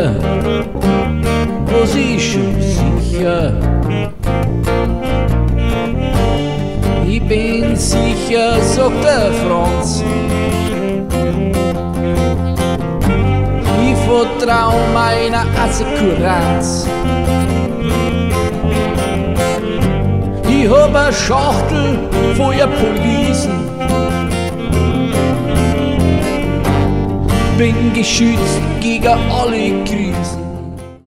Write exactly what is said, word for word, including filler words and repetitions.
mir, was ist schon sicher. Ich bin sicher, sagt der Franz, ich vertrau meiner Assekuranz. Ich hab eine Schachtel voller Polisen, bin geschützt gegen alle Krisen.